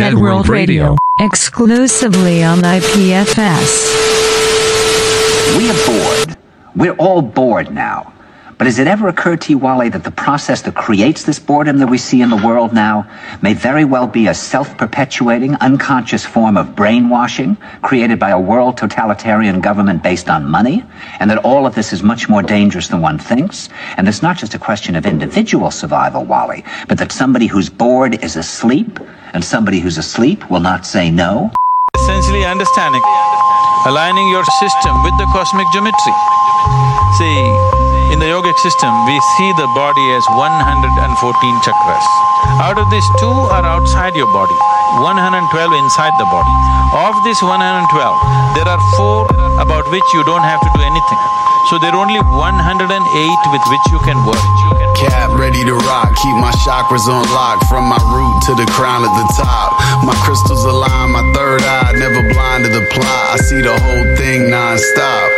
Dead World Radio, exclusively on IPFS. We are bored. We're all bored now. But has it ever occurred to you, Wally, that the process that creates this boredom that we see in the world now may very well be a self-perpetuating, unconscious form of brainwashing created by a world totalitarian government based on money, and that all of this is much more dangerous than one thinks, and it's not just a question of individual survival, Wally, but that somebody who's bored is asleep, and somebody who's asleep will not say no? Essentially understanding, aligning your system with the cosmic geometry. See, in the yogic system, we see the body as 114 chakras. Out of these, 2 are outside your body, 112 inside the body. Of this 112, there are 4 about which you don't have to do anything. So there are only 108 with which you can work. Cap ready to rock, keep my chakras on lock. From my root to the crown at the top. My crystals align, my third eye, never blind to the plot. I see the whole thing non-stop.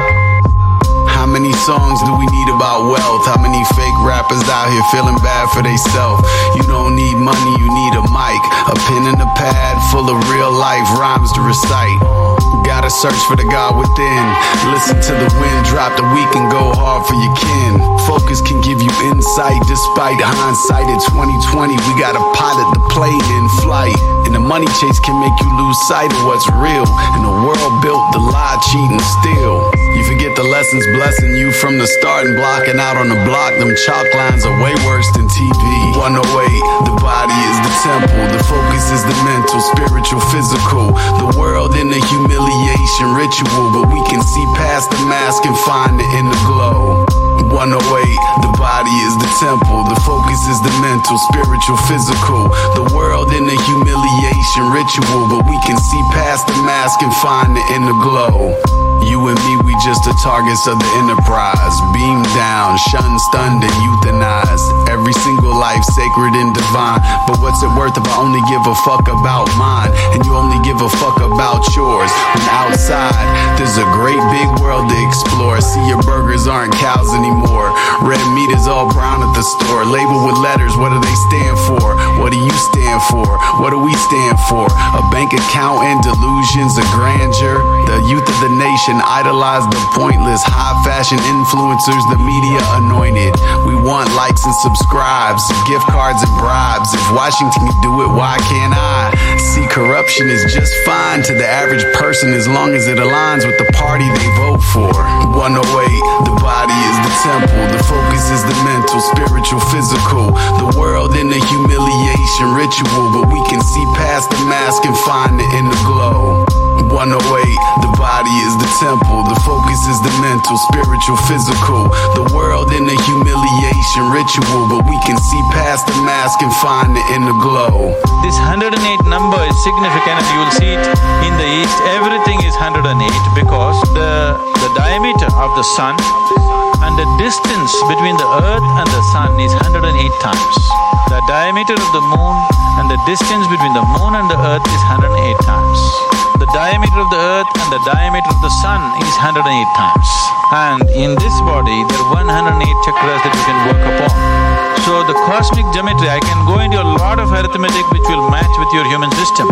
How many songs do we need about wealth? How many fake rappers out here feeling bad for theyself? You don't need money, you need a mic, a pen and a pad full of real life rhymes to recite. Gotta search for the God within. Listen to the wind drop, the weak and go hard for your kin. Focus can give you insight despite hindsight. At 2020, we gotta pilot the plane in flight. And the money chase can make you lose sight of what's real. And the world built the lie, cheat, and steal. You forget the lessons blessing you from the start and blocking out on the block. Them chalk lines are way worse than TV. 108, the body is the temple. The focus is the mental, spiritual, physical. The world in the humiliation ritual. But we can see past the mask and find it in the glow. 108, the body is the temple. The focus is the mental, spiritual, physical. The world in the humiliation ritual. But we can see past the mask and find it in the glow. You and me, we just the targets of the enterprise. Beamed down, shunned, stunned, and euthanized. Every single life sacred and divine. But what's it worth if I only give a fuck about mine? And you only give a fuck about yours. When outside, there's a great big world to explore. See, your burgers aren't cows anymore. Red meat is all brown at the store. Labeled with letters, what do they stand for? What do you stand for? What do we stand for? A bank account and delusions of grandeur. The youth of the nation idolize the pointless. High fashion influencers, the media anointed. We want likes and subscribes, gift cards and bribes. If Washington can do it, why can't I? See, corruption is just fine to the average person as long as it aligns with the party they vote for. 108, the body is the temple. The focus is the mental, spiritual, physical. The world in the humiliation ritual. But we can see past the mask and find it in the glow. 108, the body is the temple. The focus is the mental, spiritual, physical. The world in the humiliation ritual. But we can see past the mask and find it in the glow. This 108 number is significant, and you will see it in the east. Everything is 108 because the diameter of the sun and the distance between the earth and the sun is 108 times. The diameter of the moon and the distance between the moon and the earth is 108 times. The diameter of the earth and the diameter of the sun is 108 times. And in this body, there are 108 chakras that you can work upon. So the cosmic geometry, I can go into a lot of arithmetic which will match with your human system.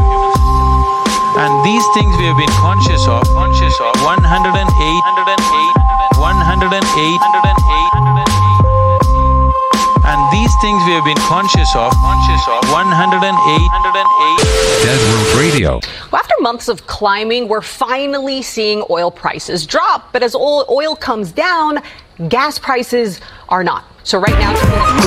And these things we have been conscious of, 108, 108. And these things we have been conscious of, 108. Dead World Radio. Well, after months of climbing, we're finally seeing oil prices drop. But as oil comes down, gas prices are not. So right now,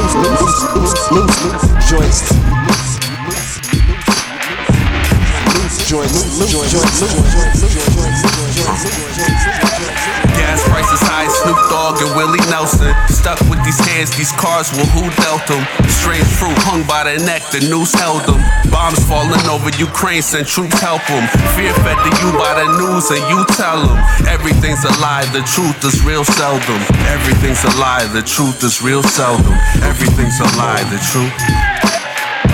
gas prices high, Snoop Dogg and Willie Nelson. Stuck with these hands, these cars, well, who dealt them? Strange fruit hung by the neck, the noose held them. Bombs falling over Ukraine, send troops help them. Fear fed to you by the news and you tell them. Everything's a lie, the truth is real seldom. Everything's a lie, the truth is real seldom. Everything's a lie, the truth.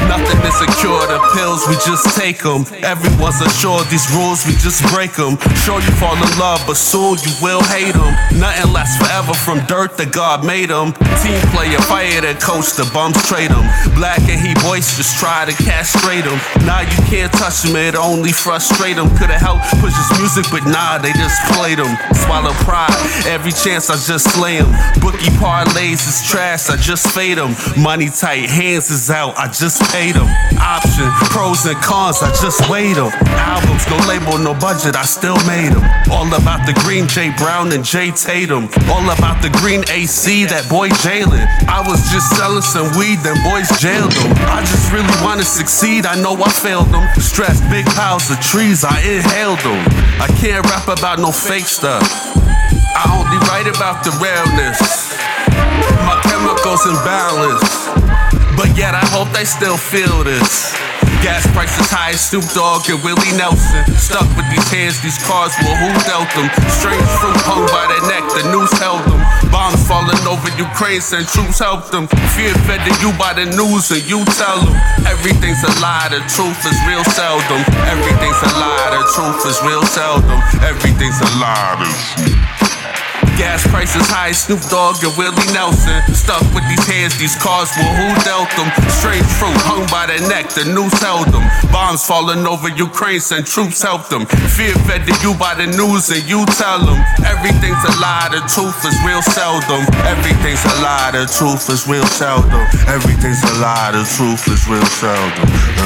Nothing is a cure, the pills, we just take them. Everyone's assured these rules, we just break them. Sure you fall in love, but soon you will hate them. Nothing lasts forever from dirt that God made them. Team player, fire that coach, the bums trade them. Black and he boisterous, try to castrate him. Nah, you can't touch him, it only frustrate him. Could've helped push his music, but nah, they just played him. Swallow pride, every chance I just slay him. Bookie parlays is trash, I just fade him. Money tight, hands is out, I just paid him. Option, pros and cons, I just weighed them. Albums, no label, no budget, I still made them. All about the green Jay Brown and Jay Tatum. All about the green AC, that boy Jalen. I was just selling some weed, then boys jailed them. I just really wanna succeed, I know I failed them. Stress, big piles of trees, I inhaled them. I can't rap about no fake stuff, I only write about the realness. My chemicals in balance, but yet I hope they still feel this. Gas prices high as Snoop Dogg and Willie Nelson. Stuck with these hands, these cards, well who dealt them? Strange fruit hung by their neck, the noose held them. Bombs falling over Ukraine, send troops help them. Fear fed to you by the news and you tell them. Everything's a lie, the truth is real seldom. Everything's a lie, the truth is real seldom. Everything's a lie, the truth. Gas prices high, Snoop Dogg and Willie Nelson. Stuck with these hands, these cards, well who dealt them? Strange fruit hung by their neck, the noose held them. Bombs falling over Ukraine, send troops help them. Fear fed to you by the news and you tell them. Everything's a lie, the truth is real seldom. Everything's a lie, the truth is real seldom. Everything's a lie, the truth is real seldom.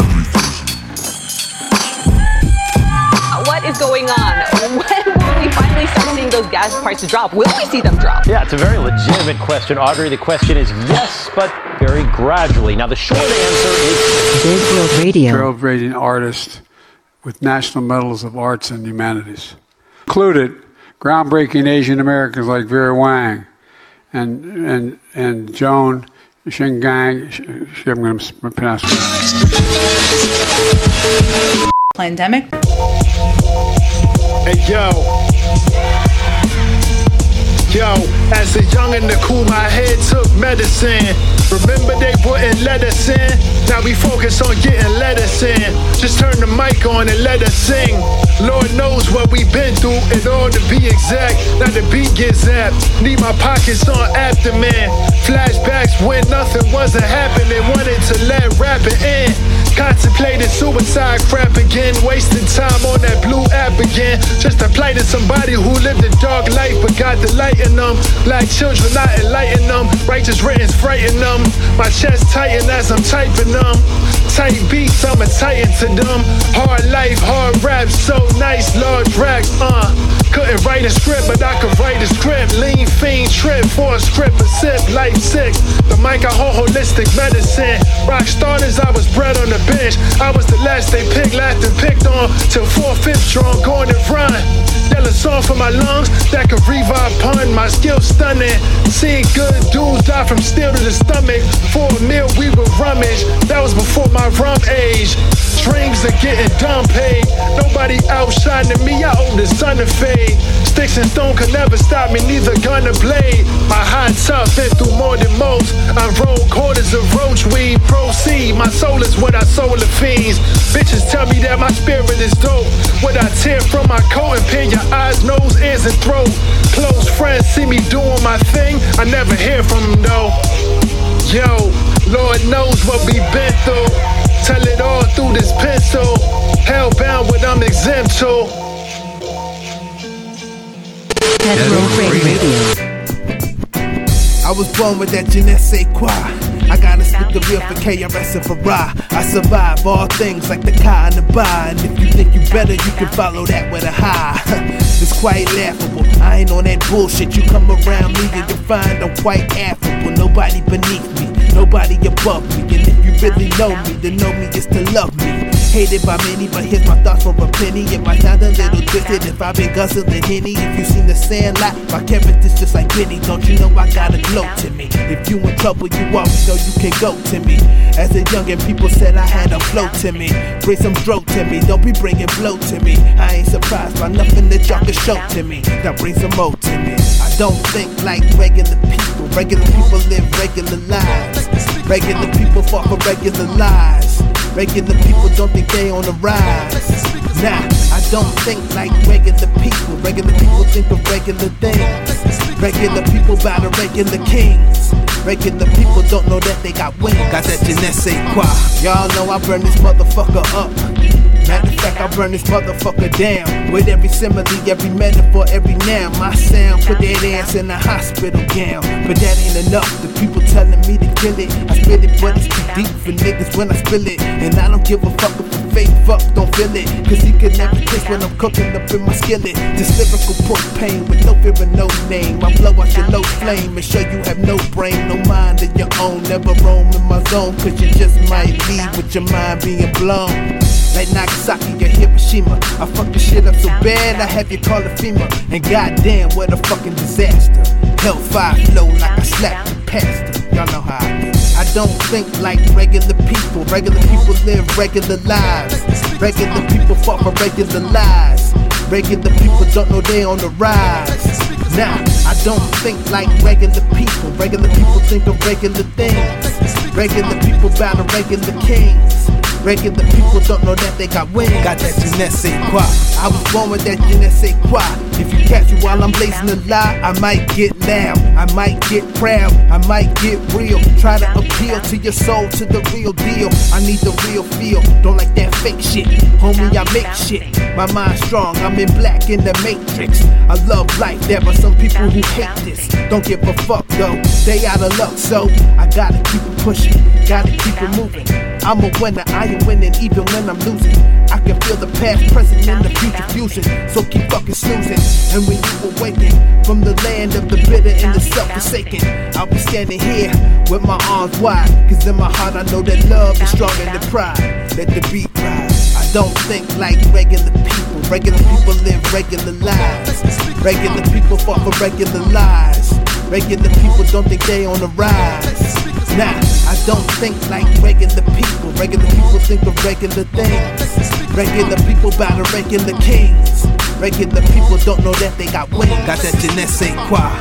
What is going on? When will we finally start seeing those gas prices drop? Will we see them drop? Yeah, it's a very legitimate question, Audrey. The question is yes, but very gradually. Now, the short answer is Big World Radio. Trailblazing artist with national medals of arts and humanities. Included groundbreaking Asian Americans like Vera Wang and Joan Shingang. I'm going to pronounce it. Pandemic. Hey, yo, as a youngin' to cool my head, took medicine. Remember they wouldn't let us in? Now we focus on getting letters in. Just turn the mic on and let us sing. Lord knows what we've been through, in order to be exact. Now the beat gets zapped. Need my pockets on abdomen. Flashbacks when nothing wasn't happening. Wanted to let rapping in. Contemplated suicide crap again. Wasting time on that blue app again. Just to play to somebody who lived a dark life but got the light in them. Black children not enlighten them. Righteous writings frighten them. My chest tighten as I'm typing them. Tight beats, I'm a titan to them. Hard life, hard rap, so nice, large rack, Couldn't write a script, but I could write a script. Lean, fiend, trip, for a script, a sip, life sick. The mic, I hold holistic medicine. Rock starters, I was bred on the bench. I was the last they picked, last and picked on. Till 4/5 strong, going and run. Yell a song for my lungs that could revive pun. My skills stunning. Seeing good dudes die from steel to the stomach. For a meal, we would rummage. That was before my rum age. Dreams are getting dumb paid. Nobody outshining me, I owe the sun to fade. Sticks and stone could never stop me, neither gun or blade. My hot tough been through more than most. I roll quarters of roach weed, proceed. My soul is what I sold the fiends. Bitches tell me that my spirit is dope. What I tear from my coat and pin your eyes, nose, ears, and throat. Close friends see me doing my thing, I never hear from them though. Yo, Lord knows what we've been through. Tell it all through this pencil. Hellbound, but I'm exempt to. I was born with that je ne sais quoi. I gotta spit the real for KRS and Farah. I survive all things like the car and the bar. And if you think you better, you can follow that with a high. It's quite laughable, I ain't on that bullshit. You come around me and you find I'm quite affable. Nobody beneath me, nobody above me. And if you really know me, then know me is to love me. hated by many, but here's my thoughts for a penny. If I sound a little twisted, if I've been guzzling Henny. If you seen the Sandlot, my character's just like Benny. Don't you know I got a glow to me? If you in trouble, you always know you can go to me. As a youngin', people said I had a flow to me. Bring some dro to me, don't be bringing blow to me. I ain't surprised by nothing that y'all can show to me. Now bring some more to me. I don't think like regular people. Regular people live regular lives. Regular people fall for regular lies. Regular people don't think they on the rise. Nah, I don't think like regular people. Regular people think of regular things. Regular people bow to regular kings. Regular people don't know that they got wings. Got that je ne sais quoi. Y'all know I burn this motherfucker up. Matter of fact, I burn this motherfucker down. With every simile, every metaphor, every noun. My sound put that ass in a hospital gown. But that ain't enough, the people telling me to kill it. I spit it, but it's too deep for niggas when I spill it. And I don't give a fuck if a fake fuck don't feel it. Cause he could never kiss when I'm cooking up in my skillet. This lyrical propane with no fear and no name. I blow out your low flame and show you have no brain, no mind of your own. Never roam in my zone, cause you just might leave with your mind being blown. Like Nagasaki or Hiroshima, I fuck this shit up so bad I have you call it FEMA. And goddamn, what a fucking disaster. Hellfire flow like I slapped the pastor. Y'all know how I get. I don't think like regular people. Regular people live regular lives. Regular people fall for regular lies. Regular people don't know they on the rise. Nah, I don't think like regular people. Regular people think of regular things. Regular people bow to regular kings. Regular people don't know that they got wings. Got that je ne sais quoi. I was born with that je ne sais quoi. If you catch me while I'm blazing a lie, I might get loud, I might get proud, I might get real. Try to appeal to your soul, to the real deal. I need the real feel, don't like that fake shit. Homie, I make shit, my mind's strong, I'm in black in the matrix. I love life, there are some people who hate this. Don't give a fuck though, they out of luck. So I gotta keep it pushing, gotta keep it moving. I'm a winner, I am winning even when I'm losing. I can feel the past, present, and the future fusion. So keep fucking snoozing. And when you awaken from the land of the bitter and the self-forsaken, I'll be standing here with my arms wide. Cause in my heart I know that love is stronger than pride. Let the beat rise. I don't think like regular people. Regular people live regular lives. Regular people fall for regular lies. Regular people don't think they on the rise. Nah, I don't think like regular people. Regular people think of regular things. Regular people bow to regular kings. Regular people don't know that they got wings. Got that je ne sais quoi.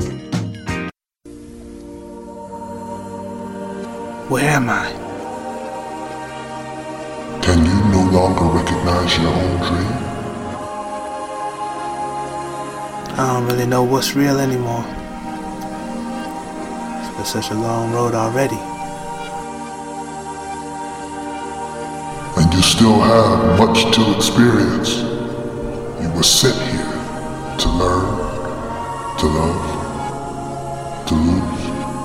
Where am I? Can you no longer recognize your own dream? I don't really know what's real anymore. It's been such a long road already. And you still have much to experience. You were sent here to learn, to love, to lose.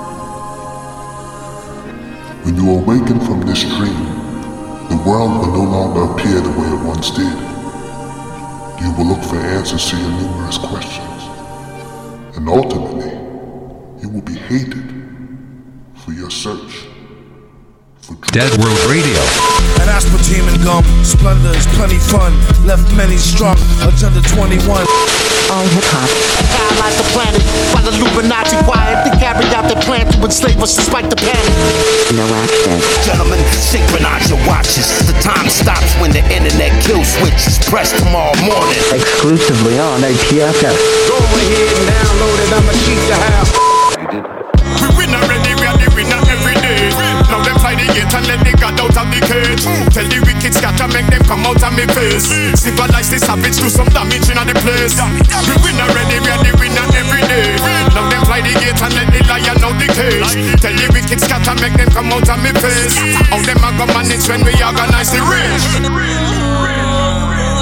When you awaken from this dream, the world will no longer appear the way it once did. You will look for answers to your numerous questions. And ultimately, you will be hated for your search. Dead World Radio. And aspartame and gum, splendor is plenty fun. Left many strung, Agenda 21. All hip hop. Paralyze the planet while the Illuminati wired to carry out their plan to enslave us despite the panic. No accident. Gentlemen, synchronize your watches. The time stops when the internet kill switch is pressed tomorrow morning. Exclusively on APFS. Go ahead and download it. I'm a sheet to have. We win already, we are the winner every day. Now them fly the gate and let the god out of the cage. Tell the wicked scatter, make them come out of me face. Civilize the savage, do some damage in the place. We win already, we are the winner every day. Now them fly the gate and let the lion out the cage. Tell the wicked scatter, make them come out of me face. How them a go manage when we organize the rage.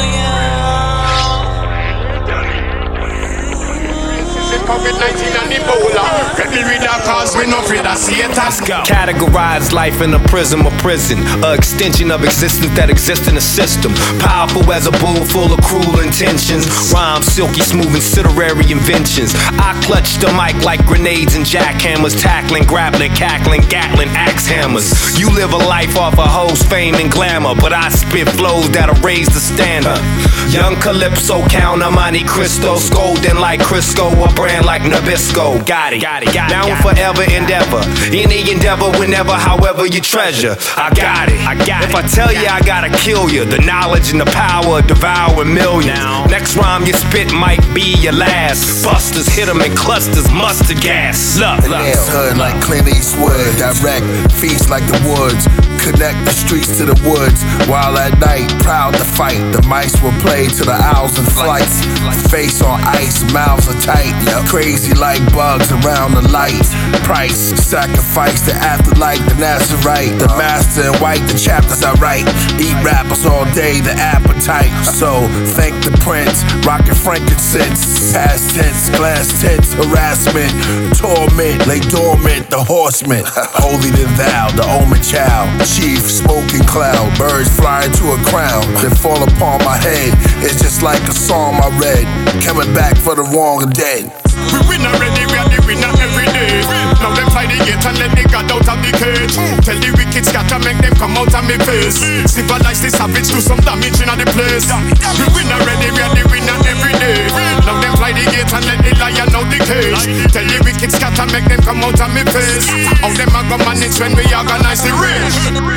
COVID-19 and the Ebola. Let me read that cause we no afraid of Satan. Categorize life in a prism of prison, an extension of existence that exists in a system. Powerful as a bull full of cruel intentions. Rhymes silky smooth and literary inventions. I clutch the mic like grenades and jackhammers, tackling, grappling, cackling, gatling, axe hammers. You live a life off a host, fame and glamour, but I spit flows that'll raise the standard. Young Calypso, Count of Monte Cristo, scolding like Crisco, a brand like Nabisco. Got it. Down forever endeavor. Any endeavor, whenever, however you treasure. I got it. If I tell you I gotta kill you, the knowledge and the power devour millions. Next rhyme you spit might be your last. Busters hit them in clusters, mustard gas. Look. Hood like Clint Eastwood, direct, feast like the woods. Connect the streets to the woods. While at night, proud to fight. The mice will play to the owls in flight. Face on ice, mouths are tight. Crazy like bugs around the light. Price, sacrifice the afterlife, the Nazarite. The master in white, the chapters I write. Eat rappers all day, the appetite. So, thank the prince, rockin' frankincense. Past tense, glass tints, harassment. Torment, lay dormant, the horseman. Holy than thou, the omen child. Chief, smoking cloud, birds flying to a crown. Then fall upon my head, it's just like a psalm I read. Coming back for the wrong and dead. We win already, we are the winner every day. Now them fly the gate and let the god out of the cage. Tell the wicked scatter, make them come out of me face. Civilize the savage, do some damage in the place. We win already, we are the winner every day. Now them fly the gate and let the lion out the cage. Tell the wicked scatter, make them come out of me face. How them a go manage when we organize the rage.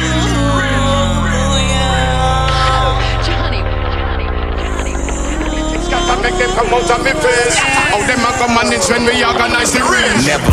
Make them come out of me face. How them a go manage when we organize the rage? Never.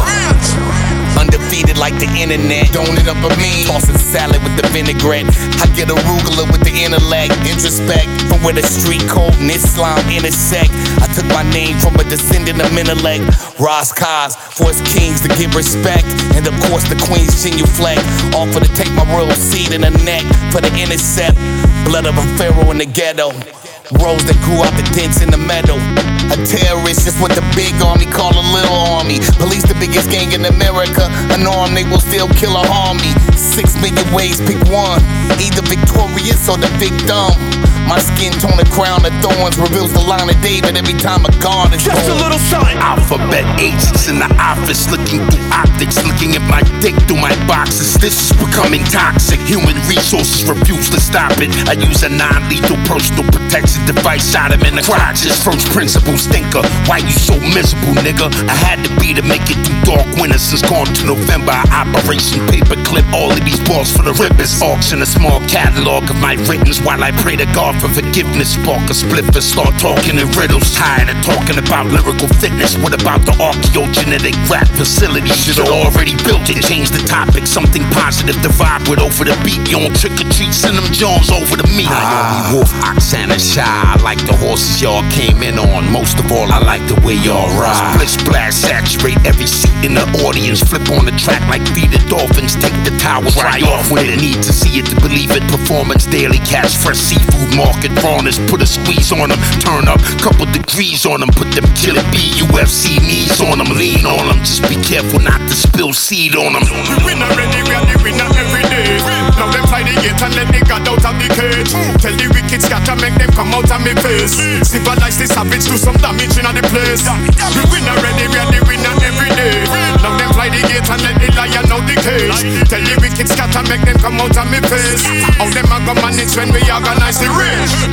Undefeated like the internet. Don't it up a me. Tossing salad with the vinaigrette. I get arugula with the intellect. Introspect from where the street code and Islam intersect. I took my name from a descendant of Menelek. Ras Kaz for his kings to give respect. And of course the queen's genuflect. Offer to take my royal seed in the neck for the intercept. Blood of a pharaoh in the ghetto. Rose that grew out the dents in the meadow. A terrorist is what the big army call a little army. Police the biggest gang in America. Unarmed, they will still kill or harm me. 6 million ways, pick one. Either victorious or the victim. My skin tone, a crown of thorns reveals the line of David every time a god is just born. A little something. Alphabet agents in the office, looking through optics, looking at my dick through my boxes. This is becoming toxic. Human resources refuse to stop it. I use a non-lethal personal protection device. Shot him in the crotches. First principles thinker. Why you so miserable, nigga? I had to be to make it through dark winter since gone to November. Operation Paperclip. All of these balls for the rippers. Auction a small catalog of my writtens while I pray to God for forgiveness. Spark a spliff and start talking in riddles. Tired of talking about lyrical fitness. What about the archaeogenetic rap facility? Should have already built it. Change the topic, something positive to vibe with over the beat. You don't trick or treat, send them Jones over to me. Naomi Wolf, Oxana Shy. I like the horses y'all came in on. Most of all, I like the way y'all ride. Split splash, saturate every seat in the audience. Flip on the track like feed the dolphins. Take the towers right off when it need to see it to believe it. Performance daily, catch fresh seafood. Market rawness, put a squeeze on them. Turn up, couple degrees on them. Put them Killer B, UFC knees on them. Lean on them, just be careful not to spill seed on them. We win already, we are the winner every day. Now them fly the gate and let the god out of the cage. Tell the wicked scatter, make them come out of me face. Civilize the savage, do some damage in the place. We win already, we are the winner every day. Now them fly the gate and let the lion out the cage. Tell the wicked scatter, make them come out of me face. How them a go manage when we organize the rage?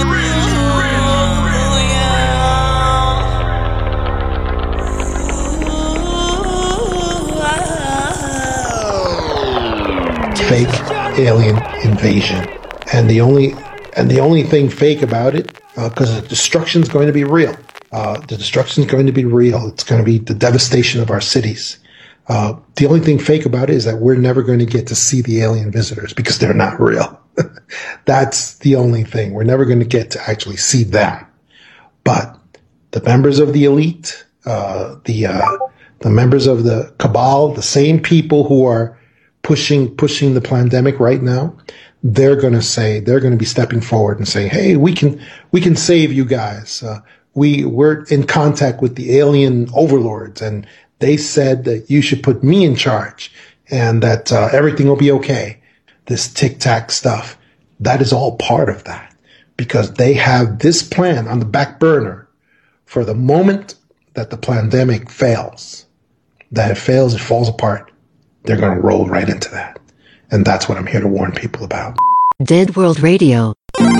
Fake alien invasion, and the only thing fake about it, because the destruction's going to be real. The destruction's going to be real. It's going to be the devastation of our cities. The only thing fake about it is that we're never going to get to see the alien visitors because they're not real. That's the only thing. We're never going to get to actually see them. But the members of the elite, the members of the cabal, the same people who are pushing the pandemic right now, they're going to be stepping forward and saying, hey, we can save you guys. We're in contact with the alien overlords, and They said that you should put me in charge and that everything will be okay. This tic-tac stuff, that is all part of that because they have this plan on the back burner for the moment that the pandemic fails. That it fails, it falls apart. They're going to roll right into that. And that's what I'm here to warn people about. Dead World Radio.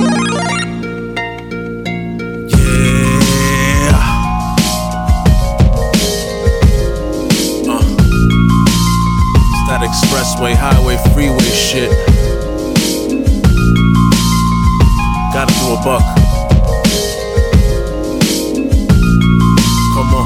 That expressway, highway, freeway shit. Gotta do a buck. Come on.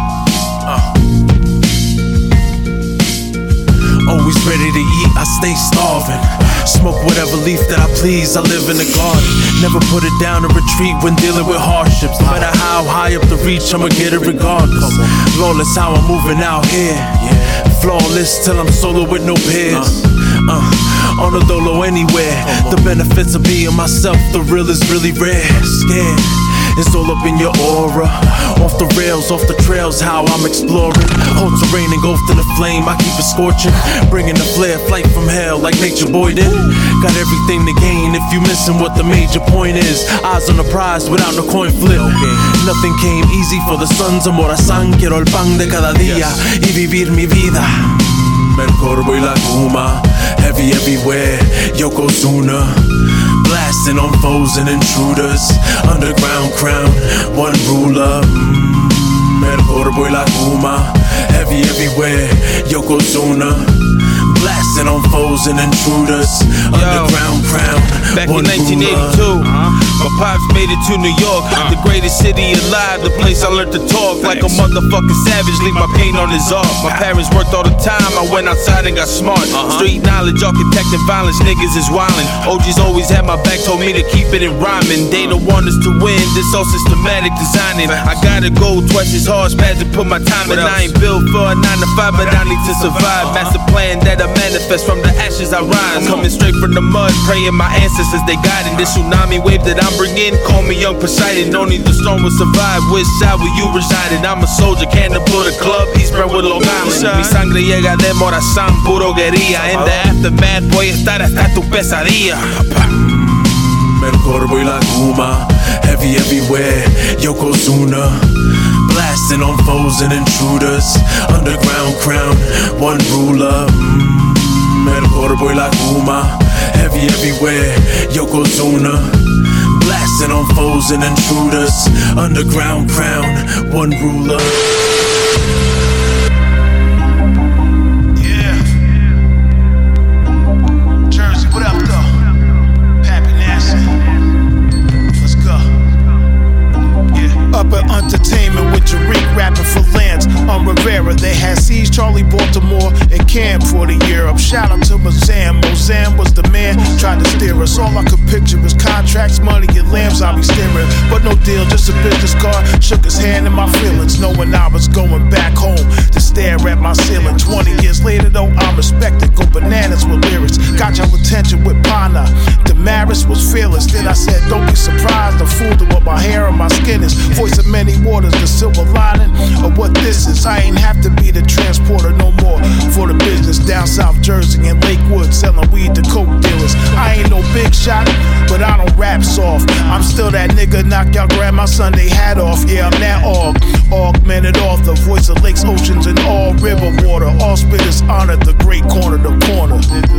Always ready to eat, I stay starving. Smoke whatever leaf that I please, I live in the garden. Never put it down or retreat when dealing with hardships. No matter how high up the reach, I'ma get it regardless. Flawless how I'm moving out here. Flawless till I'm solo with no peers. On a dolo anywhere. The benefits of being myself, the real is really rare. Scared, it's all up in your aura. Off the rails, off the trails, how I'm exploring. Whole terrain engulfed in the flame, I keep it scorching. Bringing the flare, flight from hell like Nature Boy did. Got everything to gain if you missing what the major point is. Eyes on the prize without no coin flip. Nothing came easy for the sons of Morazán. Quiero el pan de cada día y vivir mi vida. El corvo y la guma, heavy everywhere, Yokozuna. Blasting on foes and intruders. Underground crown, one ruler. El corvo y la guma, heavy everywhere, Yokozuna. Blasting on foes and intruders. Underground crown, back one in 1982, my pops made it to New York, the greatest city alive, the place I learned to talk like a motherfucking savage, leave my pain on his arm. My parents worked all the time, I went outside and got smart. Street knowledge, architecting violence, niggas is wildin'. OGs always had my back, told me to keep it in rhyming. They don't want us to win, this all systematic designing. I gotta go twice as hard, spaz to put my time in. I ain't built for a 9 to 5, but I need to survive. Master plan that I manifest, from the ashes I rise. Coming straight from the mud, praying my ancestors they guiding. This tsunami wave that I'm bringing, call me young Poseidon. Only the strong will survive. Which side will you reside in? I'm a soldier, cannibal, the club, East Brentwood, Long Island. Mi sangre llega de Morazán, puro guerrilla. In the aftermath, voy a estar hasta tu pesadilla. El corvo y la guma, heavy everywhere, Yokozuna. Blasting on foes and intruders. Underground crown, one ruler. El corvo y la guma, heavy everywhere, Yokozuna. Blasting on foes and intruders. Underground crown, one ruler. Entertainment with Tariq rapping for Lance on Rivera. They had seized Charlie Baltimore and Cam for the year up. Shout out to Mozam. Mozam was the man, tried to steer us. All I could picture was contracts, money, and lambs I be steering. But no deal, just a business card. Shook his hand in my feelings, knowing I was going back home to stare at my ceiling. 20 years later though, I'm respected. Go bananas with lyrics. Got y'all attention with Pana. Damaris was fearless. Then I said, don't be surprised. I'm fooled at what my hair and my skin is. Voice of many waters, the silver lining of what this is. I ain't have to be the transporter no more for the business down South Jersey and Lakewood, selling weed to coke dealers. I ain't no big shot, but I don't rap soft. I'm still that nigga, knock y'all grandma Sunday hat off. Yeah, I'm that augmented author, voice of lakes, oceans, and all river water. All spitters honor the great corner to corner.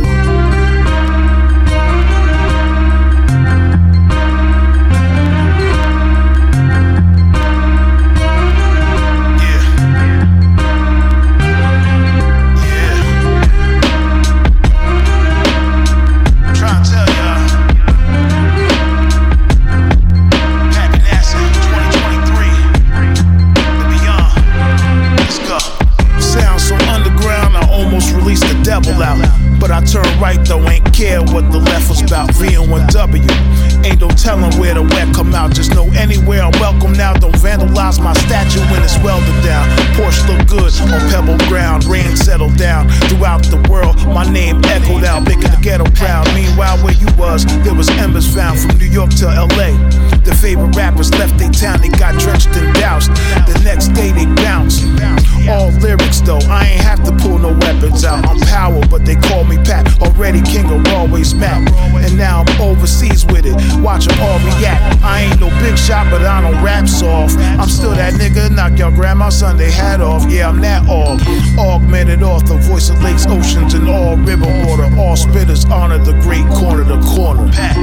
But I turned right though, ain't care what the left was about. V1W, ain't no telling where the wet come out. Just know anywhere I'm welcome now. Don't vandalize my statue when it's welded down. Porsche look good on pebble ground. Rain settled down throughout the world. My name echoed out, making the ghetto proud. Meanwhile, where you was, there was embers found from New York to LA. The favorite rappers left their town, they got drenched and doused. The next day they bounced. All lyrics though, I ain't have to pull no weapons out. I'm power, but they call me Pat. Already king of always Mac. And now I'm overseas with it. Watch them all react. I ain't no big shot, but I don't rap soft. I'm still that nigga, knock your grandma's Sunday hat off. Yeah, I'm that all. Augmented author, voice of lakes, oceans, and all river water. All spitters honor the great corner to corner. Pat.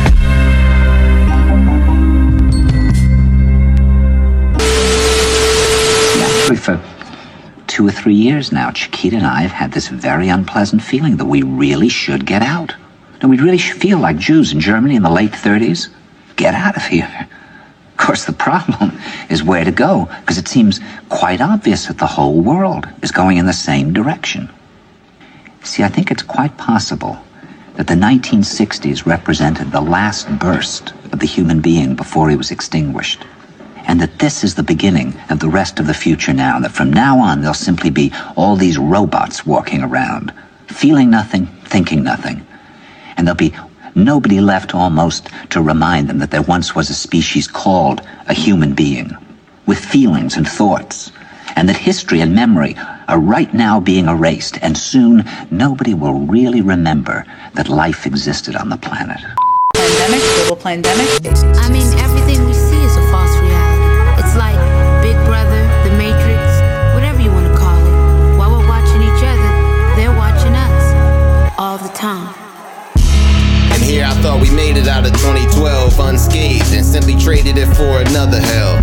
Actually, for 2 or 3 years now, Chiquita and I have had this very unpleasant feeling that we really should get out. And we really should feel like Jews in Germany in the late 30s. Get out of here. Of course, the problem is where to go, because it seems quite obvious that the whole world is going in the same direction. See, I think it's quite possible that the 1960s represented the last burst of the human being before he was extinguished. And that this is the beginning of the rest of the future now, and that from now on there'll simply be all these robots walking around, feeling nothing, thinking nothing. And there'll be nobody left almost to remind them that there once was a species called a human being, with feelings and thoughts, and that history and memory are right now being erased, and soon nobody will really remember that life existed on the planet. Pandemic, global pandemic. I mean, everything we see is a false reality. It's like Big Brother, The Matrix, whatever you want to call it. While we're watching each other, they're watching us all the time. And here I thought we made it out of 2012 unscathed and simply traded it for another hell.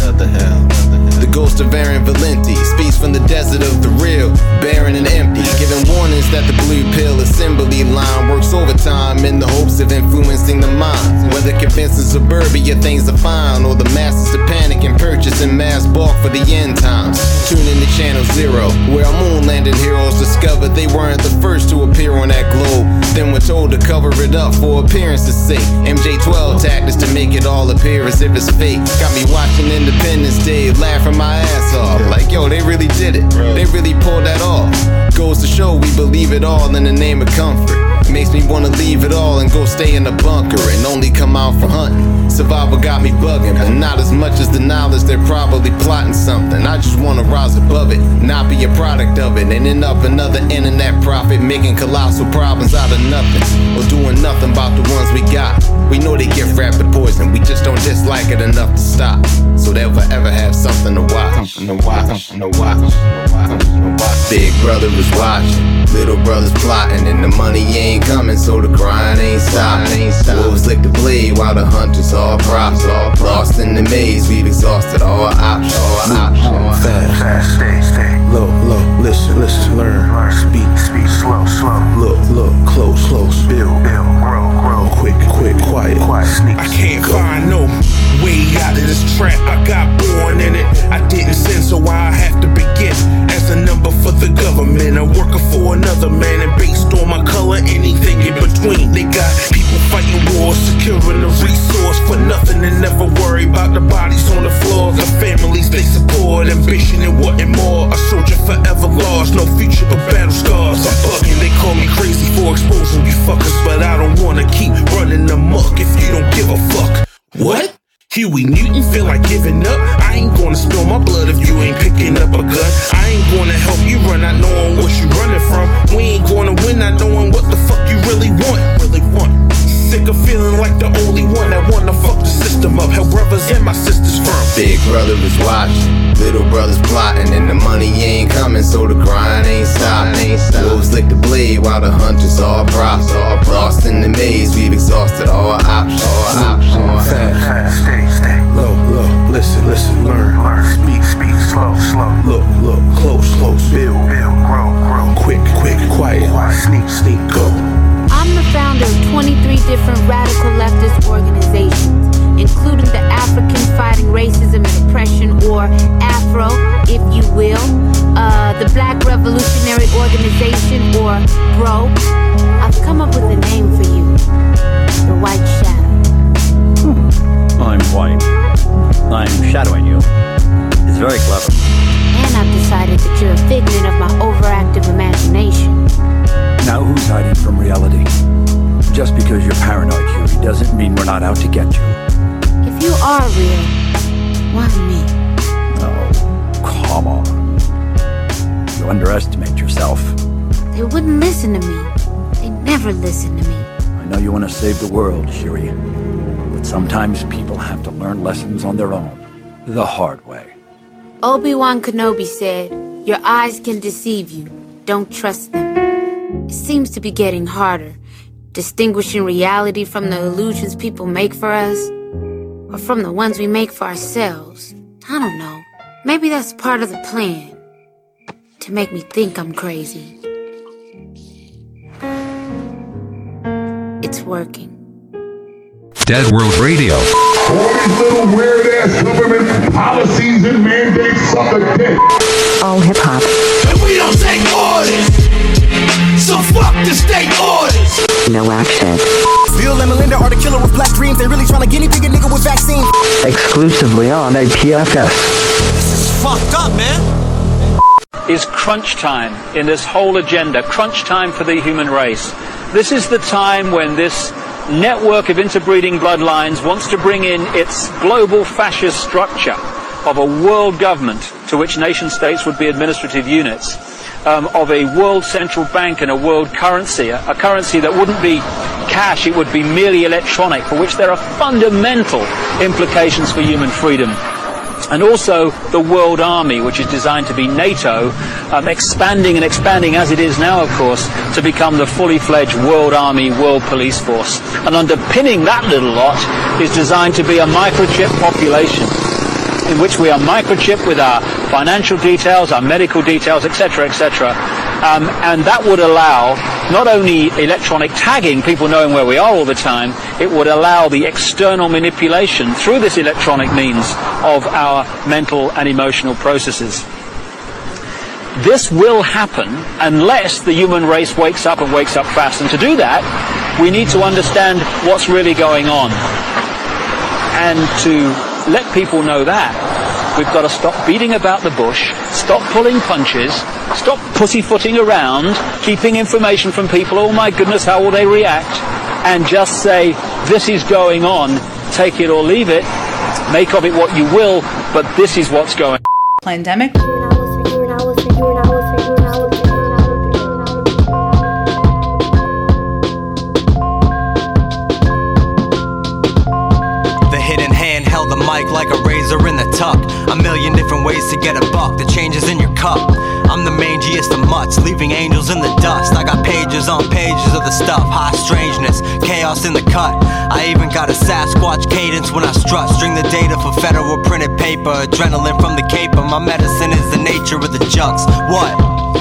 The ghost of Aaron Valenti speaks from the desert of the real, barren and empty, giving warnings that the blue pill assembly line works overtime in the hopes of influencing the mind. Whether convincing suburbia things are fine, or the masses to panic and purchase in mass bulk for the end times. Tune in to Channel Zero, where our moon landing heroes discovered they weren't the first to appear on that globe, then were told to cover it up for appearance's sake. MJ-12 tactics to make it all appear as if it's fake. Got me watching Independence Day, laughing my ass off. Like, yo, they really did it. They really pulled that off. Goes to show we believe it all in the name of comfort. Makes me wanna leave it all and go stay in a bunker and only come out for hunting. Survival got me bugging, but not as much as the knowledge they're probably plotting something. I just wanna rise above it, not be a product of it, and end up another internet prophet making colossal problems out of nothing, or doing nothing about the ones we got. We know they gift wrap the poison, we just don't dislike it enough to stop, so they'll forever have something to watch. Big brother is watching, little brother's plotting, and the money ain't coming, so the grind ain't stopping. Wolves lick the blade while the hunters all props. Lost in the maze, we've exhausted all our options. Fast, stay. Low, listen, learn. Speak, slow. Look, close. Build, grow. Quick, quiet. Sneak. I can't find no way out of this trap. I got born in it. I didn't sin, so I have to begin as a number for the government. I'm working for another man, and based on my color, anything in between. They got people fighting wars, securing the resource for nothing, and never worry about the bodies on the floor. The families they support, ambition and wanting more. A soldier forever lost, no future but battle scars. I'm bugging, they call me crazy for exposing you fuckers, but I don't wanna keep running amok if you don't give a fuck. What? Huey Newton feel like giving up? I ain't gonna spill my blood if you ain't picking up a gun. I ain't gonna help you run not knowing what you running from. We ain't gonna win not knowing what the fuck you really want. Sick of feeling like the only one that wanna fuck the system up. Help brothers and my sisters from. Big brother is watching, little brother's plotting, and the money ain't coming, so the grind ain't stopping. Wolves lick the blade while the hunters all props. Lost in the maze, we've exhausted all our options. Fast, stay. Low, listen, learn. Speak, slow. Look, close. Build, grow. Quick, quiet. Sneak, go. I'm the founder of 23 different radical leftist organizations, including the African Fighting Racism and Oppression, or AFRO, if you will, the Black Revolutionary Organization, or BRO. I've come up with a name for you, the White Shadow. I'm white. I'm shadowing you. It's very clever. And I've decided that you're a figment of my overactive imagination. Now who's hiding from reality? Just because you're paranoid, Huey, doesn't mean we're not out to If you are real, why me? Oh, come on. You underestimate yourself. They wouldn't listen to me. They never listen to me. I know you want to save the world, Shuri. But sometimes people have to learn lessons on their own. The hard way. Obi-Wan Kenobi said, "Your eyes can deceive you. Don't trust them." It seems to be getting harder, distinguishing reality from the illusions people make for us, or from the ones we make for ourselves. I don't know. Maybe that's part of the plan, to make me think I'm crazy. It's working. Dead World Radio. All these little weird-ass government policies and mandates suck a dick. All hip-hop. And we don't take orders, so fuck the state orders. No action. Bill and Melinda are the killer with black dreams. They really trying to guinea pig a nigga with vaccine. Exclusively on APFS. This is fucked up, man. Is crunch time in this whole agenda, crunch time for the human race. This is the time when this network of interbreeding bloodlines wants to bring in its global fascist structure of a world government to which nation states would be administrative units, of a world central bank and a world currency, a currency that wouldn't be cash, it would be merely electronic, for which there are fundamental implications for human freedom. And also the World Army, which is designed to be NATO, expanding and expanding as it is now, of course, to become the fully fledged World Army, World Police Force. And underpinning that little lot is designed to be a microchip population, in which we are microchipped with our financial details, our medical details, etc., etc. And that would allow not only electronic tagging, people knowing where we are all the time, it would allow the external manipulation through this electronic means of our mental and emotional processes. This will happen unless the human race wakes up and wakes up fast. And to do that, we need to understand what's really going on. And to let people know that, we've got to stop beating about the bush, stop pulling punches, stop pussyfooting around, keeping information from people, oh my goodness, how will they react, and just say, this is going on, take it or leave it, make of it what you will, but this is what's going on. Pandemic. Held the mic like a razor in the tuck. A million different ways to get a buck. The changes in your cup. I'm the mangiest of mutts, leaving angels in the dust. I got pages on pages of the stuff. High strangeness, chaos in the cut. I even got a Sasquatch cadence when I strut. String the data for federal printed paper. Adrenaline from the caper. My medicine is the nature of the junks. What?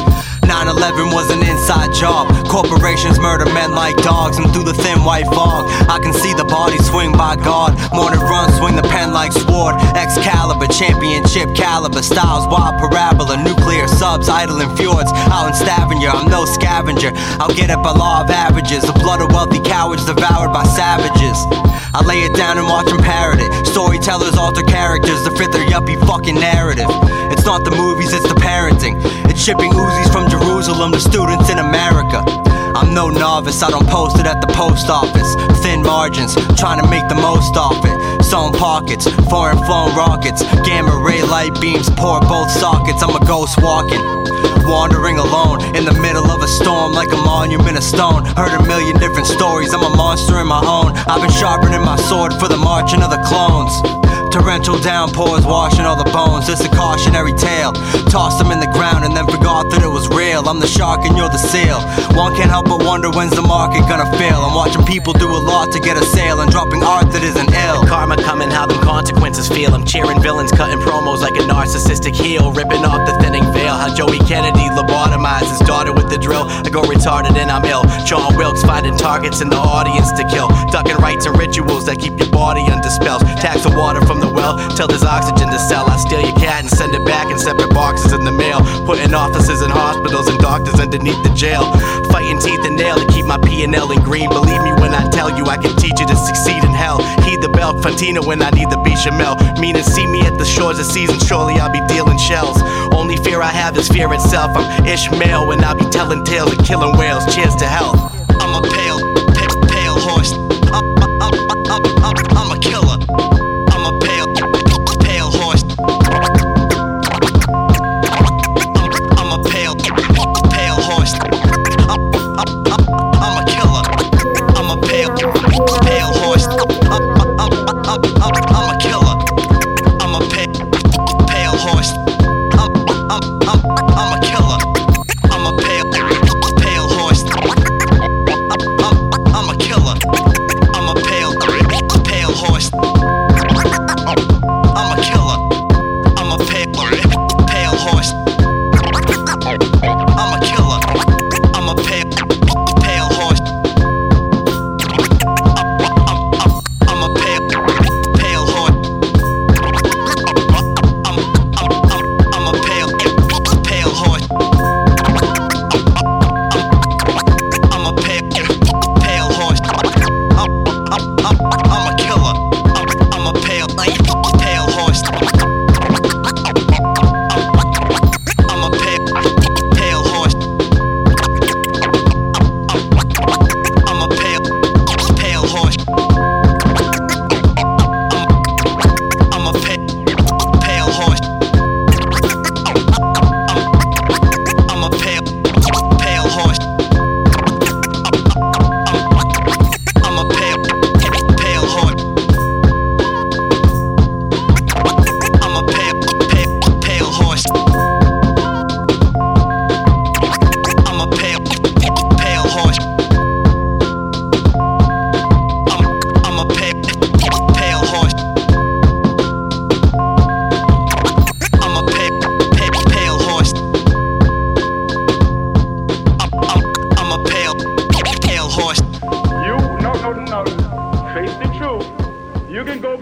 9/11 was an inside job. Corporations murder men like dogs, and through the thin white fog I can see the body swing by God. Morning run, swing the pen like sword. Excalibur, championship caliber. Styles, wild parabola. Nuclear subs, idling fjords. Out in Stavanger, I'm no scavenger. I'll get it by law of averages. The blood of wealthy cowards devoured by savages. I lay it down and watch them parrot it. Storytellers alter characters to fit their yuppie fucking narrative. It's not the movies, it's the parenting. It's shipping Uzis from Jerusalem to students in America. I'm no novice, I don't post it at the post office. Thin margins, trying to make the most off it. Sewn pockets, foreign flown rockets. Gamma ray light beams pour both sockets. I'm a ghost walking, wandering alone in the middle of a storm like a monument of stone. Heard a million different stories, I'm a monster in my own. I've been sharpening my sword for the marching of the clones. Torrential downpours washing all the bones. It's a cautionary tale. Tossed them in the ground and then forgot that it was real. I'm the shark and you're the seal. One can't help but wonder when's the market gonna fail. I'm watching people do a lot to get a sale and dropping art that isn't ill. Karma coming, how them consequences feel. I'm cheering villains, cutting promos like a narcissistic heel. Ripping off the thinning veil. How Joey Kennedy lobotomized his daughter with the drill. I go retarded and I'm ill. John Wilkes finding targets in the audience to kill. Ducking rites and rituals that keep your body under spells. Tax the water from the well till there's oxygen to sell. I steal your cat and send it back in separate boxes in the mail. Putting offices in hospitals and doctors underneath the jail. Fighting teeth and nail to keep my P&L in green. Believe me when I tell you I can teach you to succeed in hell. Heed the bell, Fantina when I need the bechamel. Mean and see me at the shores of season, surely I'll be dealing shells. Only fear I have is fear itself. I'm Ishmael when I'll be telling tales and killing whales. Cheers to health. I'm a pale horse. I'm a killer.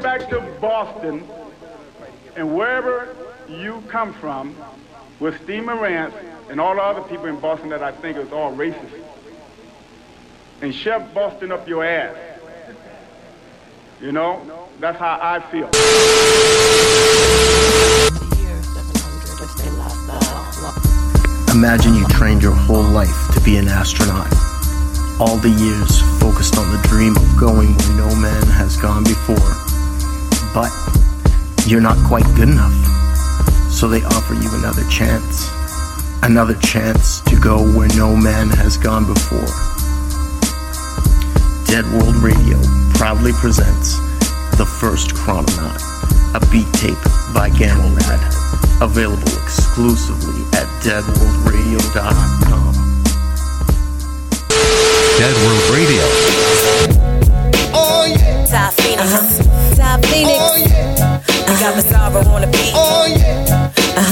back to Boston and wherever you come from with Steve Morantz and all the other people in Boston that I think is all racist and shove Boston up your ass. You know, that's how I feel. Imagine you trained your whole life to be an astronaut. All the years focused on the dream of going where no man has gone before. But you're not quite good enough. So they offer you another chance. Another chance to go where no man has gone before. Dead World Radio proudly presents The First Chrononaut, a beat tape by Gamelmad, available exclusively at deadworldradio.com. Dead World Radio. Oh yeah. Ty Phoenix. Ty Phoenix. I got Mazzara on the beat. Oh yeah.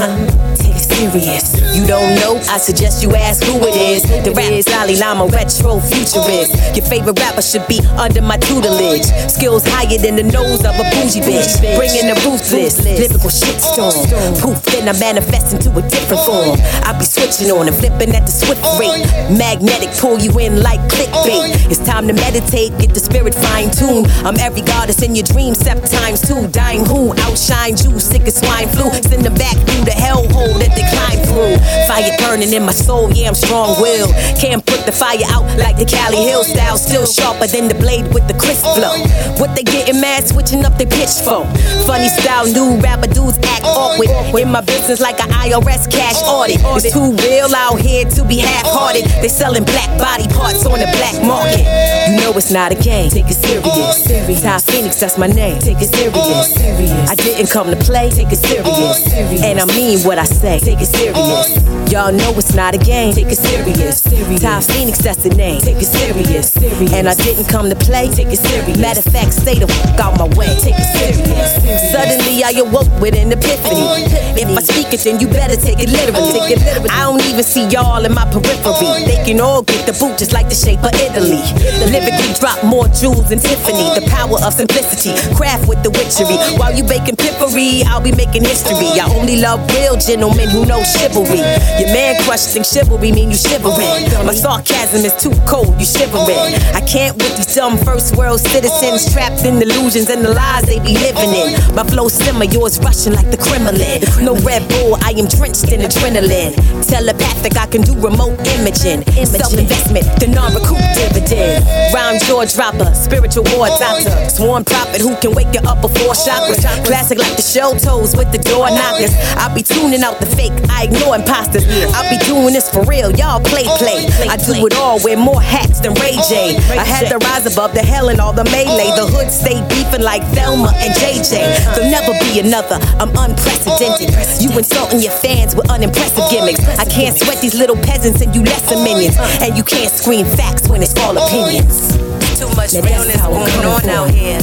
Take it serious. You don't know? I suggest you ask who it is. The rap is Ali Lama, retro futurist. Your favorite rapper should be under my tutelage. Skills higher than the nose of a bougie bitch. Bringing the ruthless, lyrical shitstorm. Proof then I manifest into a different form. I be switching on and flipping at the swift rate. Magnetic, pull you in like clickbait. It's time to meditate, get the spirit fine-tuned. I'm every goddess in your dreams, 7 times 2. Dying who? Outshine you, sick as swine flu. Send them back through the hellhole that they climb through. Fire burning in my soul, yeah, I'm strong-willed. Can't put the fire out like the Cali Hill style. Still sharper than the blade with the crisp flow. What they getting mad, switching up their pitch for? Funny style, new rapper dudes act awkward. In my business like an IRS cash audit. It's too real out here to be half-hearted. They selling black body parts on the black market. You know it's not a game, take it serious. Ty Phoenix, that's my name, take it serious. I didn't come to play, take it serious. And I mean what I say, take it serious. Y'all know it's not a game, take it serious. Ty Phoenix, that's the name, take it serious. And I didn't come to play, take it serious. Matter of fact, stay the fuck out my way, take it serious. Suddenly I awoke with an epiphany. If I speak it, then you better take it literally. I don't even see y'all in my periphery. They can all get the boot just like the shape of Italy. Lyrically drop more jewels than Tiffany. The power of simplicity, craft with the witchery. While you baking pippery, I'll be making history. I only love real gentlemen who know chivalry. Your man crush think chivalry mean you shivering. My sarcasm is too cold, you shivering. I can't with these dumb first world citizens trapped in illusions and the lies they be living in. My flow simmer, yours rushing like the Kremlin. No Red Bull, I am drenched in adrenaline. Telepathic, I can do remote imaging. Self-investment, the non-recoup dividend. Rhyme jaw dropper, spiritual war doctor. Sworn prophet who can wake you up before chakras. Classic like the shell toes with the door knockers. I be tuning out the fake, I ignore imposters. I be doing this for real, y'all play. I do it all, wear more hats than Ray J. I had to rise above the hell and all the melee. The hood stay beefing like Thelma and JJ. There'll never be another, I'm unprecedented. You insulting your fans with unimpressive gimmicks. I can't sweat these little peasants and you lesser minions. And you can't scream facts when it's all opinions. Too much realness going on out here.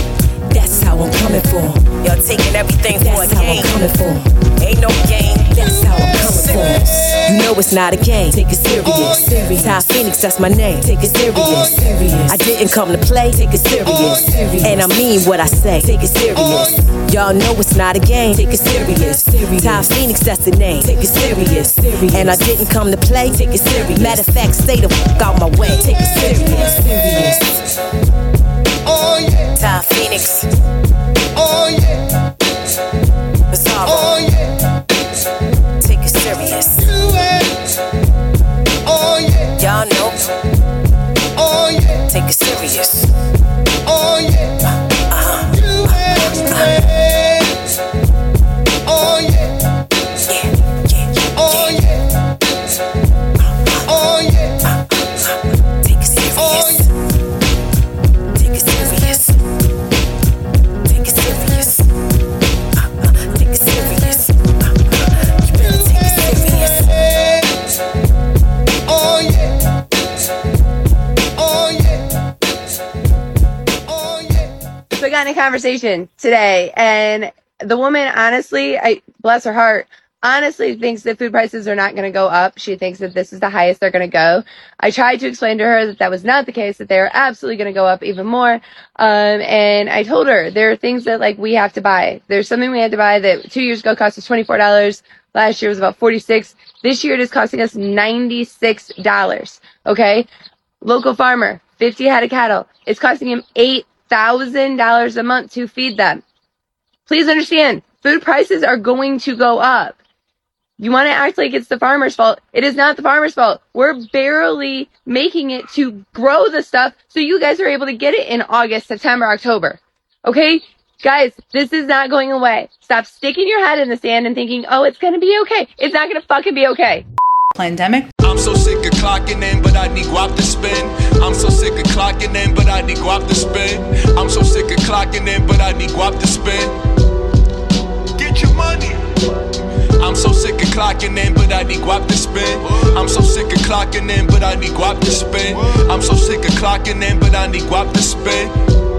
That's how I'm coming for. Y'all taking everything for a game. Ain't no game. That's how I'm coming for. You know it's not a game. Take it serious. Ty Phoenix, that's my name. Take it serious. I didn't come to play. Take it serious. And I mean what I say. Take it serious. Y'all know it's not a game. Take it serious. Ty Phoenix, that's the name. Take it serious. And I didn't come to play. Take it serious. Matter of fact, stay the fuck out my way. Take it serious. Oh yeah. Ty Phoenix. Oh yeah. Mazzara. Oh yeah. Take it serious. Oh yeah. Y'all know. Oh yeah. Take it serious. Oh yeah. Oh yeah. Oh yeah. Oh yeah. Take it serious. Take it serious. Take it serious. Take it serious. You better take it serious. Oh yeah. Oh yeah. Oh yeah. So I got in a conversation today, and the woman, honestly, bless her heart, honestly thinks that food prices are not going to go up. She thinks that this is the highest they're going to go. I tried to explain to her that that was not the case, that they are absolutely going to go up even more. And I told her there are things that like we have to buy. There's something we had to buy that 2 years ago cost us $24. Last year was about $46. This year it is costing us $96. Okay. Local farmer, 50 head of cattle. It's costing him $8,000 a month to feed them. Please understand, food prices are going to go up. You want to act like it's the farmer's fault. It is not the farmer's fault. We're barely making it to grow the stuff so you guys are able to get it in August, September, October. Okay? Guys, this is not going away. Stop sticking your head in the sand and thinking, oh, it's going to be okay. It's not going to fucking be okay. Pandemic. I'm so sick of clocking in, but I need guap to spend. I'm so sick of clocking in, but I need guap to spend. I'm so sick of clocking in, but I need guap to spend. Get your money. I'm so sick of clocking in, but I need guap to spend. I'm so sick of clocking in, but I need guap to spend. I'm so sick of clocking in, but I need guap to spend.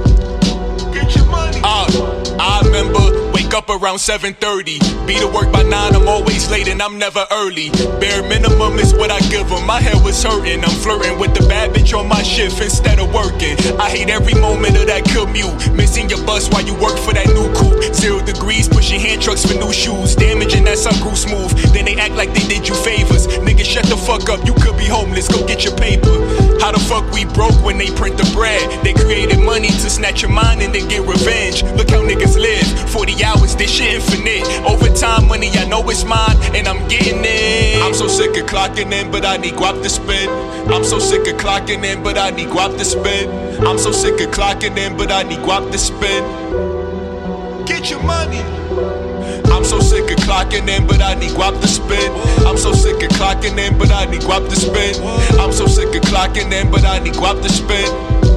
Get your money. I remember wake up around 7:30. Be to work by 9, I'm always late and I'm never early. Bare minimum is what I give them. My head was hurting. I'm flirting with the bad bitch on my shift instead of working. I hate every moment of that commute. Missing your bus while you work for that new coupe. 0 degrees, pushing hand trucks for new shoes. Damaging that sunroof smooth. Then they act like they did you favors. Nigga, shut the fuck up. You could be homeless. Go get your paper. How the fuck we broke when they print the bread? They created money to snatch your mind and then get revenge. Look how niggas live. 40 hours, this shit infinite. Overtime money, I know it's mine, and I'm getting it. I'm so sick of clocking in, but I need guap to spend. I'm so sick of clocking in, but I need guap to spend. I'm so sick of clocking in, but I need guap to spend. Get your money. I'm so sick of clocking in, but I need guap to spend. I'm so sick of clocking in, but I need guap to spend. I'm so sick of clocking in, but I need guap to spend.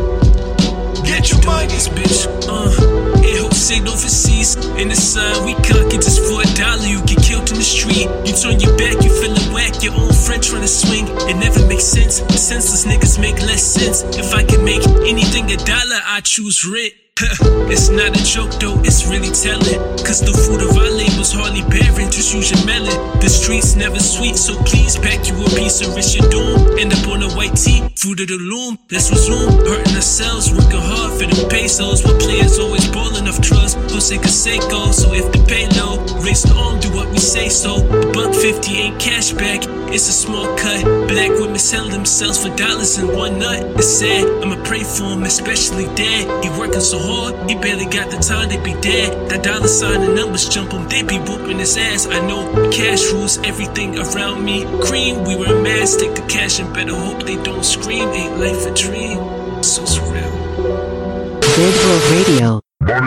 Get your money, bitch. Air Jose overseas. In the sun, we cock it just for $1. You get killed in the street. You turn your back, you feeling whack. Your own friend trying to swing. It never makes sense. Senseless niggas make less sense. If I can make anything $1, I choose rent. It's not a joke though, it's really telling. Cause the fruit of our labor's hardly bearing, just use your melon. The streets never sweet, so please pack you a piece of rich your doom. End up on a white tee, fruit of the loom. Let's resume, hurting ourselves, working hard for the pesos. But players always ballin' off trust, Jose Canseco. So if the pay low, raise the arm, do what we say so. $1.50 ain't cash back, it's a small cut. Black women sell themselves for dollars in one nut. It's sad, I'ma pray for him, especially dad. He working so hard, he barely got the time to be dead. That dollar sign and numbers jump him, they be whooping his ass. I know cash rules everything around me. Cream, we wear masks, take the cash and better hope they don't scream. Ain't life a dream? So surreal. Dead World Radio.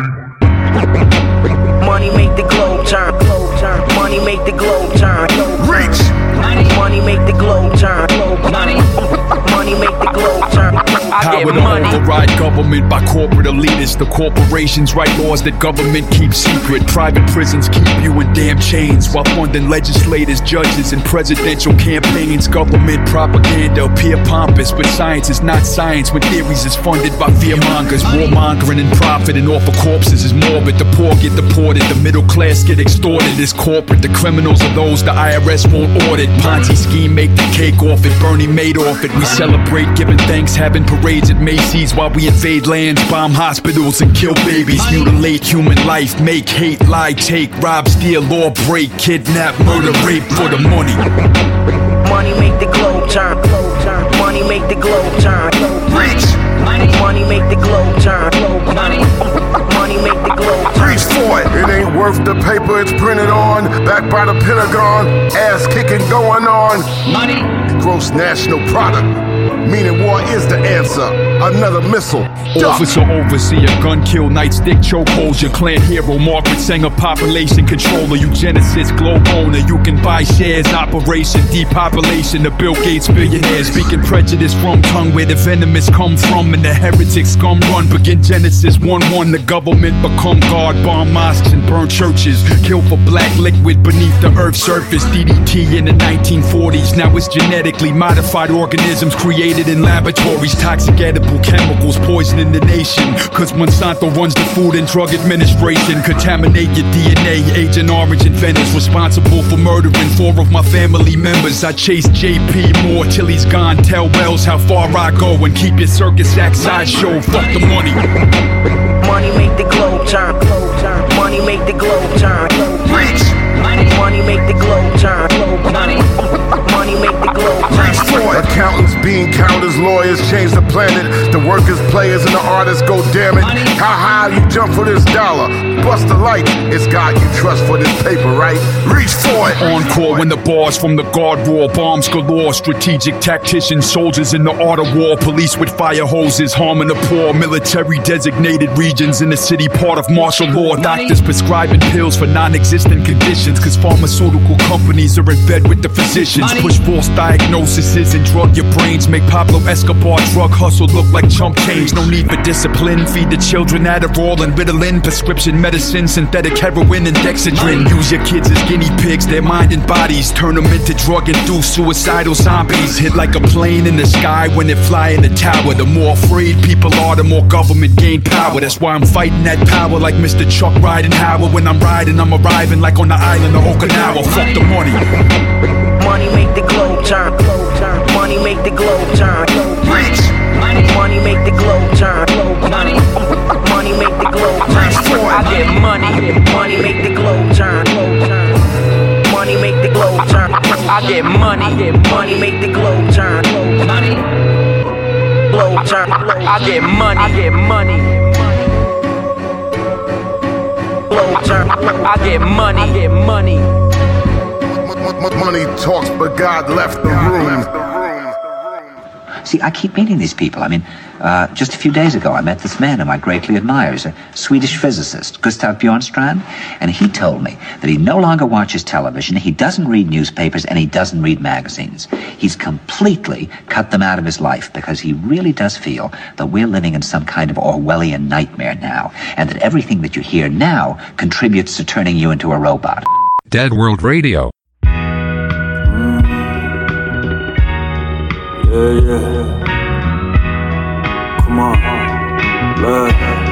Money make the globe turn. Money make the globe turn. Rich. Money make the globe turn. Money make the globe turn. Power to override government by corporate elitists. The corporations write laws that government keeps secret. Private prisons keep you in damn chains while funding legislators, judges, and presidential campaigns. Government propaganda appear pompous, but science is not science when theories is funded by fearmongers. Warmongering and profiting off of corpses is morbid. The poor get deported, the middle class get extorted. It's corporate, the criminals are those the IRS won't audit. Ponzi scheme, make the cake off it. Bernie made off it. We celebrate giving thanks, having parades at Macy's while we invade lands, bomb hospitals, and kill babies. Mutilate human life, make hate, lie, take, rob, steal, or break, kidnap, murder, rape for the money. Money make the globe turn. Money make the globe turn. Preach. Money make the globe turn. Money make the globe turn. Preach for it. It ain't worth the paper it's printed on. Backed by the Pentagon. Ass kicking going on. Money. Gross national product. Meaning war is the answer. Another missile. Officer, overseer, gun kill, nightstick, chokeholds. Your clan hero, Margaret Sanger, population controller. Eugenicist, globe owner. You can buy shares, operation, depopulation. The Bill Gates billionaires. Speaking prejudice from tongue where the venomous come from. And the heretic scum run. Begin Genesis 1-1. The government become God. Bomb mosques and burn churches. Kill for black liquid beneath the earth's surface. DDT in the 1940s. Now it's genetically modified organisms created created in laboratories, toxic edible chemicals poisoning the nation. Cause Monsanto runs the Food and Drug Administration. Contaminate your DNA, Agent Orange inventors responsible for murdering 4 of my family members. I chase JP Moore till he's gone. Tell Wells how far I go and keep your circus act sideshow. Fuck the money. Money make the globe turn. Money make the globe turn. Preach. Money make the globe turn. Money make the globe turn. Accountants, bean counters, lawyers change the planet. The workers, players, and the artists go damn it. How high you jump for this dollar? Bust the light. It's God you trust for this paper, right? Reach for it. Encore when the bars from the guard roar. Bombs galore. Strategic tacticians, soldiers in the art of war. Police with fire hoses harming the poor. Military designated regions in the city part of martial law. Doctors prescribing pills for non-existent conditions. Cause pharmaceutical companies are in bed with the physicians. Push false diagnoses and drug your brains. Make Pablo Escobar drug hustle look like chump change. No need for discipline. Feed the children Adderall and Ritalin. Prescription medicine, synthetic heroin and Dexedrine. Use your kids as guinea pigs, their mind and bodies. Turn them into drug-induced suicidal zombies. Hit like a plane in the sky when they fly in the tower. The more afraid people are, the more government gain power. That's why I'm fighting that power like Mr. Chuck riding Howard. When I'm riding, I'm arriving like on the island of Okinawa. Fuck the money. Money make the globe turn. Money make the globe turn. Preach. Money make the globe turn. Money make the globe turn. I get money. Money make the globe turn. Money make the globe turn. I get money. Money make the globe turn. Globe turn. I get money. I get money. Globe turn. I get money. I get money. Money talks, but God left the room. See, I keep meeting these people. I mean, just a few days ago, I met this man whom I greatly admire. He's a Swedish physicist, Gustav Bjornstrand, and he told me that he no longer watches television, he doesn't read newspapers, and he doesn't read magazines. He's completely cut them out of his life because he really does feel that we're living in some kind of Orwellian nightmare now, and that everything that you hear now contributes to turning you into a robot. Dead World Radio. Yeah. Come on, look.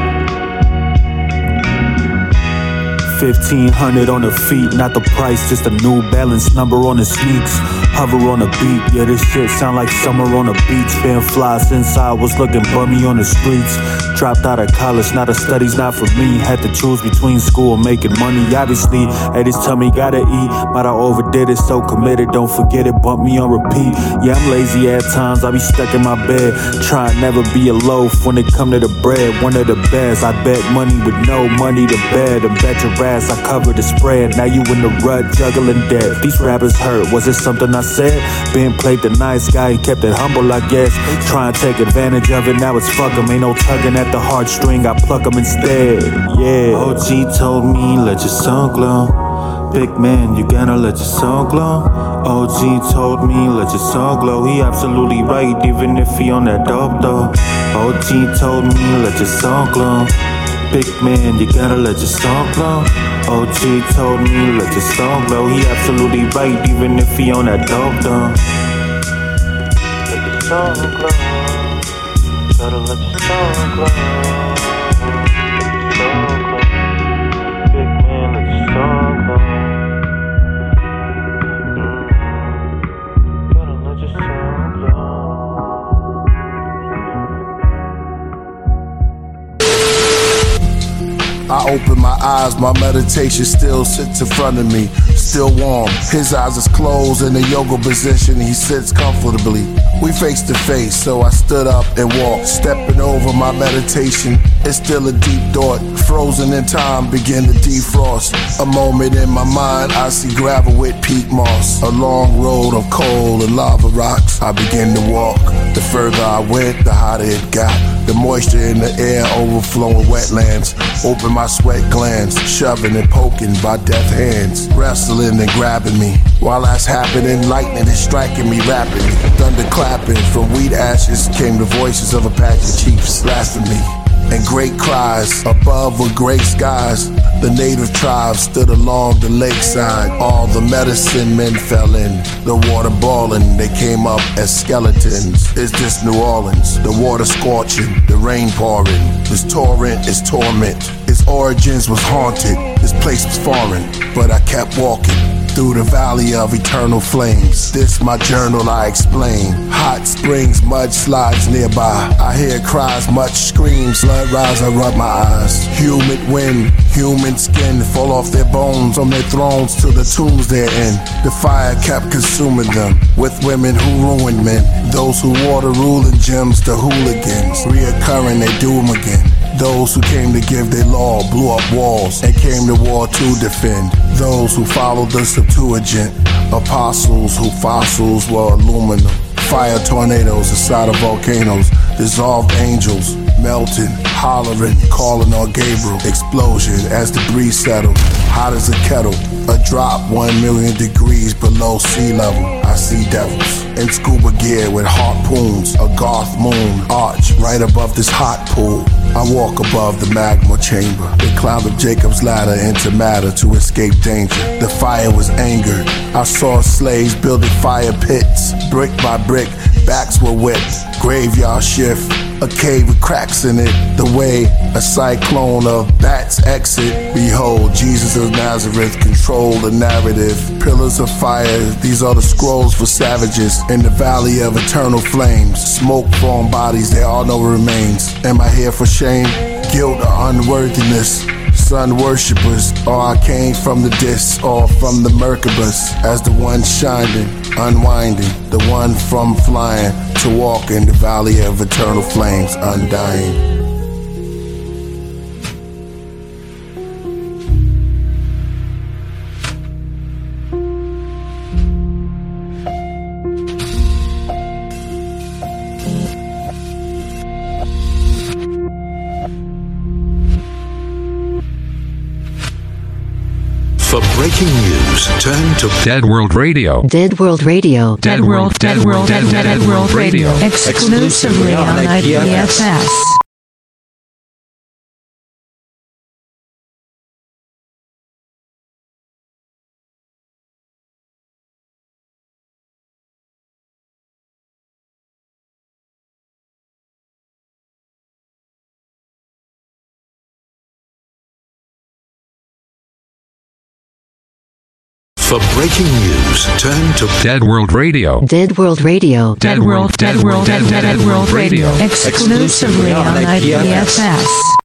1500 on the feet, not the price, just a New Balance number on the sneaks. Hover on the beat, yeah, this shit sound like summer on the beach. Been fly since I was looking bummy on the streets. Dropped out of college, now the studies not for me. Had to choose between school and making money. Obviously, hey, this tummy gotta eat. But I overdid it, so committed, don't forget it, bump me on repeat. Yeah, I'm lazy at times, I be stuck in my bed. Trying never be a loaf when it come to the bread. One of the best, I bet money with no money to bed. And bet your ass, I cover the spread. Now you in the rut, juggling debt. These rappers hurt, was it something I said? Been played the nice guy and kept it humble, I guess. Try and take advantage of it, now it's fuck 'em. Ain't no tugging at the heartstring, I pluck 'em instead. Yeah. OG told me, let your sun glow. Big man, you gotta let your sun glow. OG told me, let your sun glow. He absolutely right, even if he on that dope though. OG told me, let your sun glow. Big man, you gotta let your sun glow. OG told me, let your sun glow. He absolutely right, even if he on that dope though. Let your sun glow. Gotta let your sun glow. Let your sun glow. Big man, let your sun glow. Gotta let your sun glow. I open my eyes, my meditation still sits in front of me, still warm. His eyes is closed in a yoga position, he sits comfortably. We face to face, so I stood up and walked, stepping over my meditation. It's still a deep thought, frozen in time, begin to defrost. A moment in my mind, I see gravel with peat moss. A long road of coal and lava rocks, I begin to walk. The further I went, the hotter it got. The moisture in the air, overflowing wetlands. Open my sweat glands, shoving and poking by death hands. Wrestling and grabbing me. While that's happening, lightning is striking me rapidly. Thunder clapping, from wheat ashes came the voices of Apache chiefs blasting me. and great cries. Above were great skies. The native tribes stood along the lakeside. All the medicine men fell in. The water boiling, they came up as skeletons. Is this New Orleans? The water scorching, the rain pouring. This torrent is torment. Its origins was haunted. This place was foreign, but I kept walking through the valley of eternal flames. This my journal I explain. Hot springs, mudslides nearby. I hear cries, much screams. Blood rise, I rub my eyes. Humid wind, human skin fall off their bones from their thrones to the tombs they're in. The fire kept consuming them with women who ruined men. Those who wore the ruling gems, the hooligans. Reoccurring, they do them again. Those who came to give their law blew up walls and came to war to defend. Those who followed the Septuagint, apostles who fossils were aluminum. Fire tornadoes inside of volcanoes, dissolved angels, melting, hollering, calling on Gabriel. Explosion as debris settled, hot as a kettle. A drop 1 million degrees below sea level. I see devils in scuba gear with harpoons. A Garth moon arch right above this hot pool. I walk above the magma chamber. They climbed up Jacob's ladder into matter to escape danger. The fire was angered. I saw slaves building fire pits. Brick by brick, backs were whipped. Graveyard shift, a cave with cracks in it. The way a cyclone of bats exit. Behold, Jesus of Nazareth control the narrative. Pillars of fire, these are the scrolls for savages. In the valley of eternal flames, smoke from bodies, there are no remains. Am I here for shame, guilt, or unworthiness? Sun worshippers, or I came from the dis, or from the Merkabah. As the one shining, unwinding, the one from flying, to walk in the valley of eternal flames, undying. For breaking news, turn to Dead World Radio. Dead World Radio. Dead World Radio. Exclusively on IPFS. For breaking news, turn to Dead World Radio. Dead World Radio. Dead World Radio. Exclusively on IPFS.